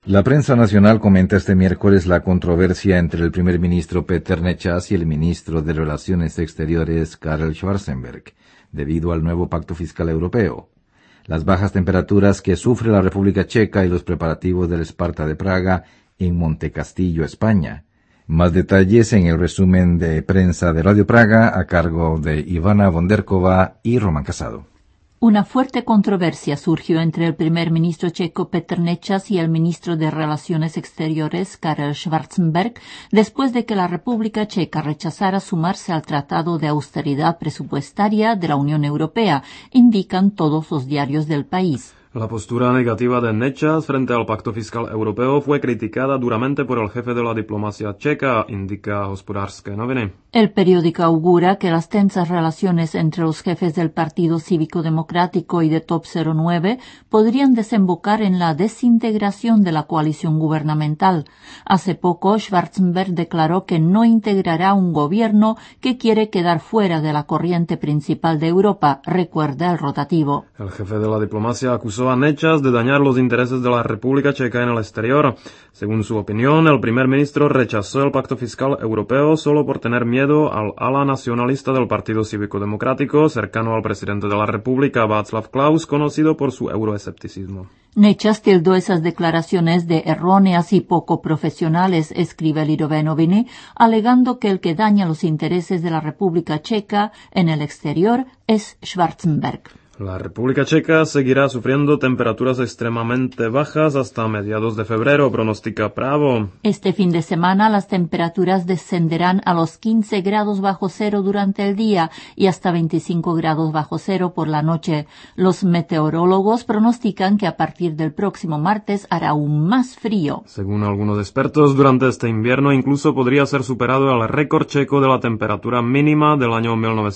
La prensa nacional comenta este miércoles la controversia entre el primer ministro Petr Nečas y el ministro de Relaciones Exteriores Karel Schwarzenberg, debido al nuevo pacto fiscal europeo, las bajas temperaturas que sufre la República Checa y los preparativos del Sparta de Praga en Montecastillo, España. Más detalles en el resumen de prensa de Radio Praga a cargo de Ivana Vonderkova y Román Casado. Una fuerte controversia surgió entre el primer ministro checo Petr Nečas y el ministro de Relaciones Exteriores Karel Schwarzenberg después de que la República Checa rechazara sumarse al Tratado de Austeridad Presupuestaria de la Unión Europea, indican todos los diarios del país. La postura negativa de Nečas frente al Pacto Fiscal Europeo fue criticada duramente por el jefe de la diplomacia checa, indica Hospodářské noviny. El periódico augura que las tensas relaciones entre los jefes del Partido Cívico Democrático y de Top 09 podrían desembocar en la desintegración de la coalición gubernamental. Hace poco, Schwarzenberg declaró que no integrará un gobierno que quiere quedar fuera de la corriente principal de Europa, recuerda el rotativo. El jefe de la diplomacia acusó a Nečas de dañar los intereses de la República Checa en el exterior. Según su opinión, el primer ministro rechazó el Pacto Fiscal Europeo solo por tener miedo al ala nacionalista del Partido Cívico Democrático, cercano al presidente de la República, Václav Klaus, conocido por su euroescepticismo. Nečas tildó esas declaraciones de erróneas y poco profesionales, escribe Lidové noviny, alegando que el que daña los intereses de la República Checa en el exterior es Schwarzenberg. La República Checa seguirá sufriendo temperaturas extremadamente bajas hasta mediados de febrero, pronostica Právo. Este fin de semana las temperaturas descenderán a los 15 grados bajo cero durante el día y hasta 25 grados bajo cero por la noche. Los meteorólogos pronostican que a partir del próximo martes hará aún más frío. Según algunos expertos, durante este invierno incluso podría ser superado el récord checo de la temperatura mínima del año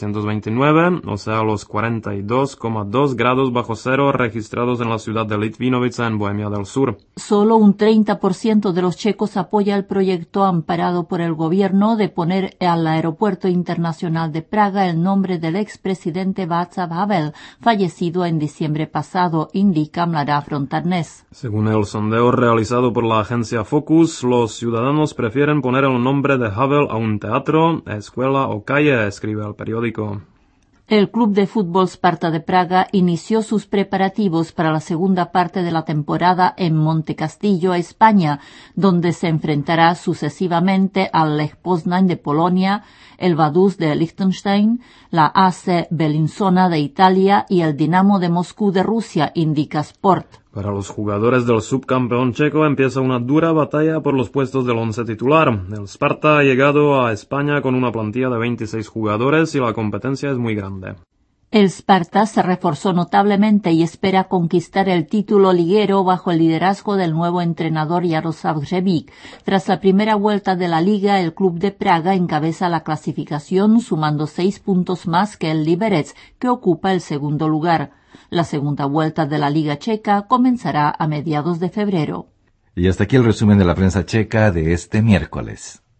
1929, o sea, los 42,2 grados bajo cero registrados en la ciudad de Litvinovice en Bohemia del Sur. Solo un 30% de los checos apoya el proyecto amparado por el gobierno de poner al aeropuerto internacional de Praga el nombre del expresidente Václav Havel, fallecido en diciembre pasado, indica Mladá fronta dnes. Según el sondeo realizado por la agencia Focus, los ciudadanos prefieren poner el nombre de Havel a un teatro, escuela o calle, escribe el periódico. El club de fútbol Sparta de Praga inició sus preparativos para la segunda parte de la temporada en Montecastillo, España, donde se enfrentará sucesivamente al Lech Poznań de Polonia, el Vaduz de Liechtenstein, la AC Bellinzona de Italia y el Dinamo de Moscú de Rusia, indica Sport. Para los jugadores del subcampeón checo empieza una dura batalla por los puestos del once titular. El Sparta ha llegado a España con una plantilla de 26 jugadores y la competencia es muy grande. El Sparta se reforzó notablemente y espera conquistar el título liguero bajo el liderazgo del nuevo entrenador Jaroslav Hřebík. Tras la primera vuelta de la liga, el club de Praga encabeza la clasificación sumando 6 puntos más que el Liberec, que ocupa el segundo lugar. La segunda vuelta de la Liga Checa comenzará a mediados de febrero. Y hasta aquí el resumen de la prensa checa de este miércoles.